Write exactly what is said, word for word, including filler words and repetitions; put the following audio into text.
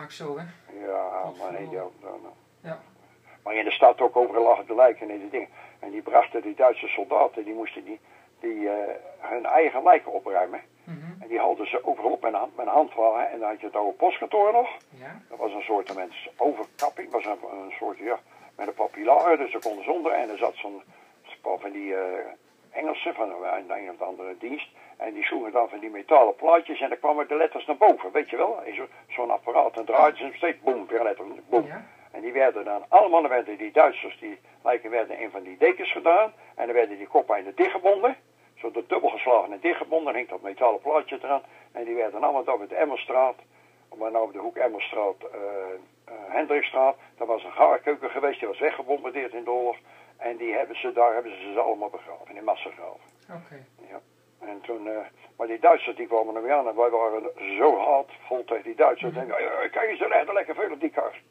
Zo, hè? Ja, maar nee, ja, dan, ja. Maar in de stad ook overal lagen de lijken en die dingen. En die brachten die Duitse soldaten, die moesten die, die uh, hun eigen lijken opruimen. Mm-hmm. En die haalden ze overal op met een, met een handwagen. En dan had je het oude postkantoor nog. Ja. Dat was een soort overkapping, was een, een soort, ja, met een paar pilaren, dus ze konden zonder. En er zat zo'n paar van die uh, Engelsen van een, een of andere dienst. En die sloegen dan van die metalen plaatjes en dan kwamen de letters naar boven, weet je wel. Zo, zo'n apparaat, en draaide ze steeds, boem, weer letter, boem. Ja. En die werden dan, allemaal werden die Duitsers, die lijken werden in van die dekens gedaan. En dan werden die kopijnen dichtgebonden. Zo de dubbel geslagen en dichtgebonden, dan hing dat metalen plaatje eraan. En die werden allemaal door de Emmerstraat, maar nou op de hoek Emmerstraat, uh, uh, Hendrikstraat. Dat was een gaarkeuken geweest, die was weggebombardeerd in de oorlog. En die hebben ze, daar hebben ze ze allemaal begraven, in massagraven. Oké. Okay. Ja. En toen, uh, maar die Duitsers die kwamen er weer aan en wij waren zo hard vol tegen die Duitsers. Mm-hmm. En kijk eens, er leggen lekker veel op die kar.